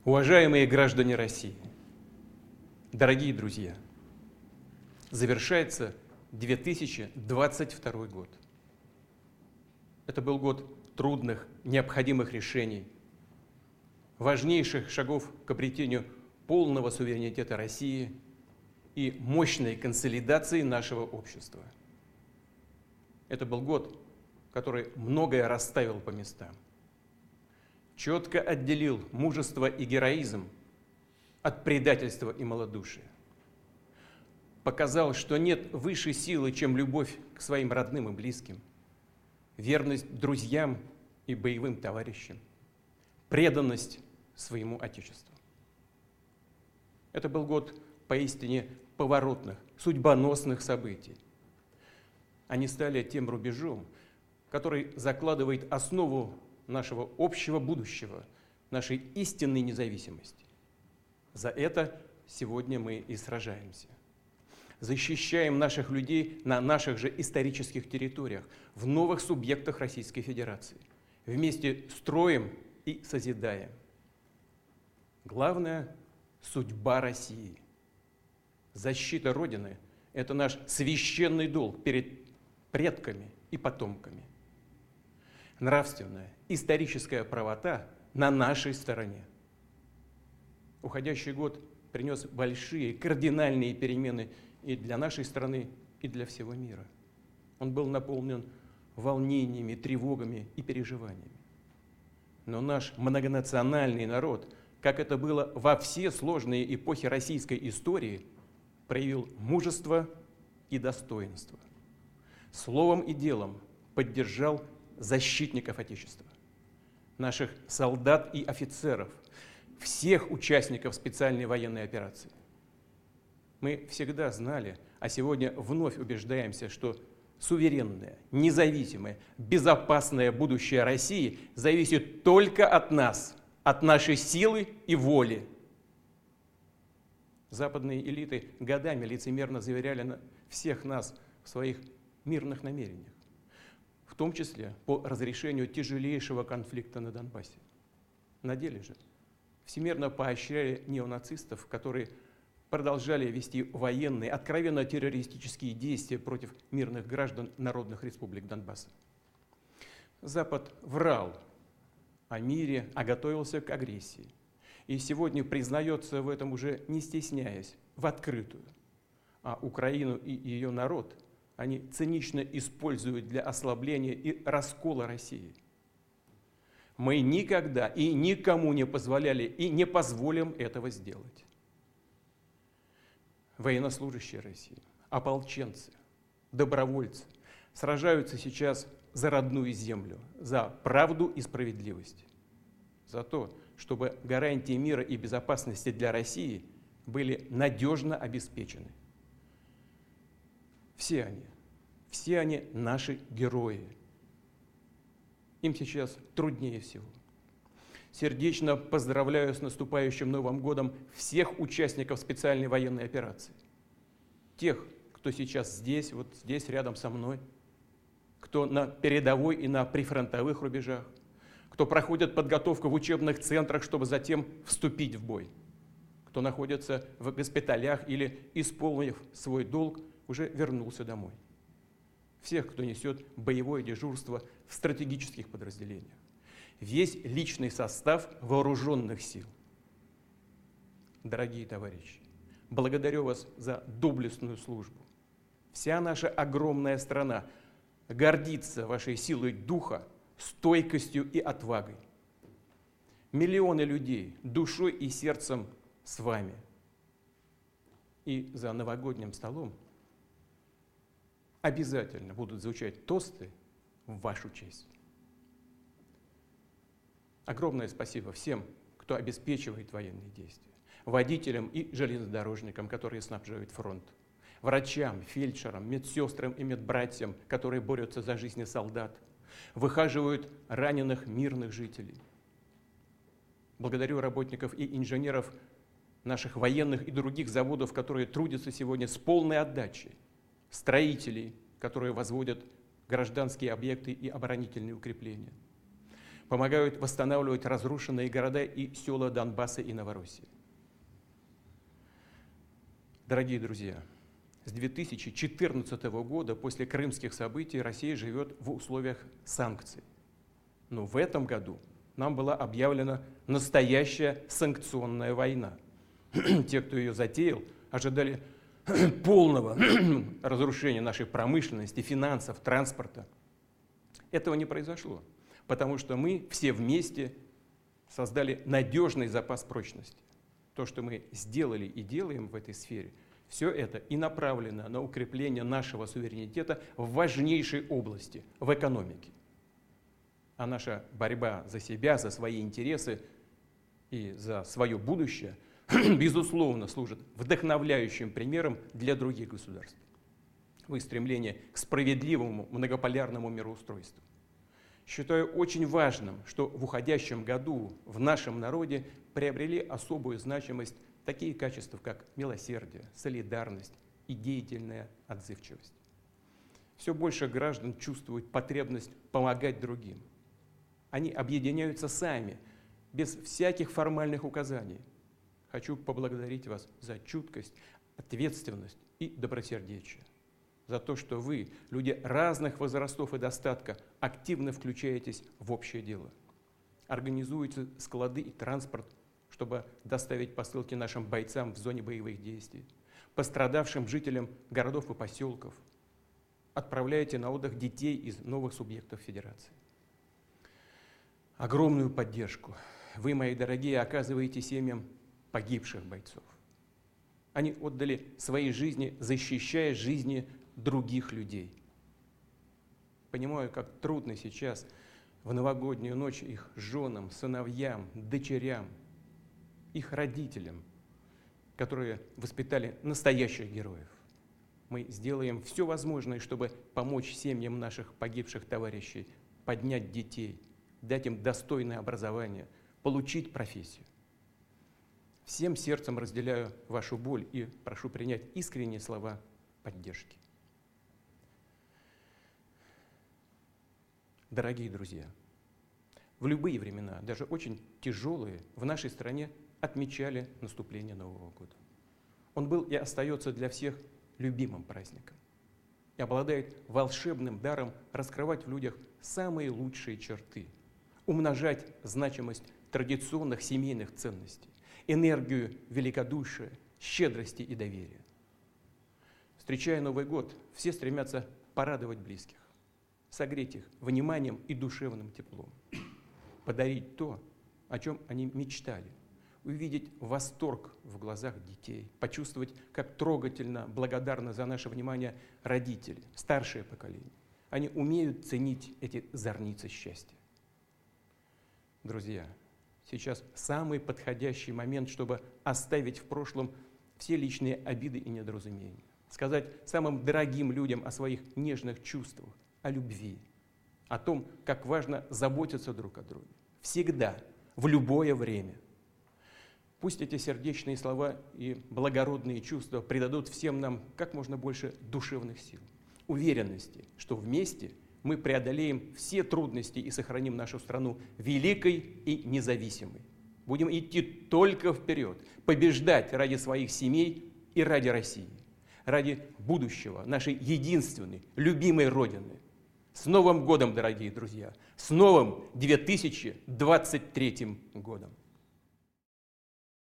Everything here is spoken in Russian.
Уважаемые граждане России, дорогие друзья, завершается 2022 год. Это был год трудных, необходимых решений, важнейших шагов к обретению полного суверенитета России и мощной консолидации нашего общества. Это был год, который многое расставил по местам. Четко отделил мужество и героизм от предательства и малодушия. Показал, что нет высшей силы, чем любовь к своим родным и близким, верность друзьям и боевым товарищам, преданность своему Отечеству. Это был год поистине поворотных, судьбоносных событий. Они стали тем рубежом, который закладывает основу нашего общего будущего, нашей истинной независимости. За это сегодня мы и сражаемся. Защищаем наших людей на наших же исторических территориях, в новых субъектах Российской Федерации. Вместе строим и созидаем. Главное – судьба России. Защита Родины – это наш священный долг перед предками и потомками. Нравственная, историческая правота на нашей стороне. Уходящий год принес большие, кардинальные перемены и для нашей страны, и для всего мира. Он был наполнен волнениями, тревогами и переживаниями. Но наш многонациональный народ, как это было во все сложные эпохи российской истории, проявил мужество и достоинство. Словом и делом поддержал защитников Отечества, наших солдат и офицеров, всех участников специальной военной операции. Мы всегда знали, а сегодня вновь убеждаемся, что суверенное, независимое, безопасное будущее России зависит только от нас, от нашей силы и воли. Западные элиты годами лицемерно заверяли всех нас в своих мирных намерениях, в том числе по разрешению тяжелейшего конфликта на Донбассе. На деле же всемирно поощряли неонацистов, которые продолжали вести военные, откровенно террористические действия против мирных граждан народных республик Донбасса. Запад врал о мире, а готовился к агрессии. И сегодня признается в этом уже не стесняясь, в открытую. А Украину и ее народ они цинично используют для ослабления и раскола России. Мы никогда и никому не позволяли и не позволим этого сделать. Военнослужащие России, ополченцы, добровольцы сражаются сейчас за родную землю, за правду и справедливость, за то, чтобы гарантии мира и безопасности для России были надежно обеспечены. Все они наши герои. Им сейчас труднее всего. Сердечно поздравляю с наступающим Новым годом всех участников специальной военной операции. Тех, кто сейчас здесь, вот здесь рядом со мной, кто на передовой и на прифронтовых рубежах, кто проходит подготовку в учебных центрах, чтобы затем вступить в бой, кто находится в госпиталях или, исполнив свой долг, уже вернулся домой. Всех, кто несет боевое дежурство в стратегических подразделениях. Весь личный состав вооруженных сил. Дорогие товарищи, благодарю вас за доблестную службу. Вся наша огромная страна гордится вашей силой духа, стойкостью и отвагой. Миллионы людей душой и сердцем с вами. И за новогодним столом обязательно будут звучать тосты в вашу честь. Огромное спасибо всем, кто обеспечивает военные действия, водителям и железнодорожникам, которые снабжают фронт, врачам, фельдшерам, медсестрам и медбратьям, которые борются за жизни солдат, выхаживают раненых мирных жителей. Благодарю работников и инженеров наших военных и других заводов, которые трудятся сегодня с полной отдачей, строителей, которые возводят гражданские объекты и оборонительные укрепления. помогают восстанавливать разрушенные города и села Донбасса и Новороссии. Дорогие друзья, с 2014 года, после крымских событий, Россия живет в условиях санкций. Но в этом году нам была объявлена настоящая санкционная война. Те, кто ее затеял, ожидали полного разрушения нашей промышленности, финансов, транспорта. Этого не произошло, потому что мы все вместе создали надежный запас прочности. То, что мы сделали и делаем в этой сфере, все это и направлено на укрепление нашего суверенитета в важнейшей области, в экономике. А наша борьба за себя, за свои интересы и за свое будущее, безусловно, служит вдохновляющим примером для других государств в их стремлении к справедливому многополярному мироустройству. Считаю очень важным, что в уходящем году в нашем народе приобрели особую значимость такие качества, как милосердие, солидарность и деятельная отзывчивость. Все больше граждан чувствуют потребность помогать другим. Они объединяются сами, без всяких формальных указаний. Хочу поблагодарить вас за чуткость, ответственность и добросердечие. За то, что вы, люди разных возрастов и достатка, активно включаетесь в общее дело. Организуете склады и транспорт, чтобы доставить посылки нашим бойцам в зоне боевых действий, пострадавшим жителям городов и поселков. Отправляете на отдых детей из новых субъектов Федерации. Огромную поддержку вы, мои дорогие, оказываете семьям погибших бойцов. Они отдали свои жизни, защищая жизни других людей. Понимаю, как трудно сейчас в новогоднюю ночь их женам, сыновьям, дочерям, их родителям, которые воспитали настоящих героев. Мы сделаем все возможное, чтобы помочь семьям наших погибших товарищей, поднять детей, дать им достойное образование, получить профессию. Всем сердцем разделяю вашу боль и прошу принять искренние слова поддержки. Дорогие друзья, в любые времена, даже очень тяжелые, в нашей стране отмечали наступление Нового года. Он был и остается для всех любимым праздником и обладает волшебным даром раскрывать в людях самые лучшие черты, умножать значимость традиционных семейных ценностей, энергию великодушия, щедрости и доверия. Встречая Новый год, все стремятся порадовать близких, согреть их вниманием и душевным теплом, подарить то, о чем они мечтали, увидеть восторг в глазах детей, почувствовать, как трогательно, благодарны за наше внимание родители, старшее поколение. Они умеют ценить эти зорницы счастья. Друзья, сейчас самый подходящий момент, чтобы оставить в прошлом все личные обиды и недоразумения, сказать самым дорогим людям о своих нежных чувствах, о любви, о том, как важно заботиться друг о друге. Всегда, в любое время. Пусть эти сердечные слова и благородные чувства придадут всем нам как можно больше душевных сил, уверенности, что вместе мы преодолеем все трудности и сохраним нашу страну великой и независимой. Будем идти только вперед, побеждать ради своих семей и ради России, ради будущего нашей единственной, любимой Родины. С Новым годом, дорогие друзья! С новым 2023 годом!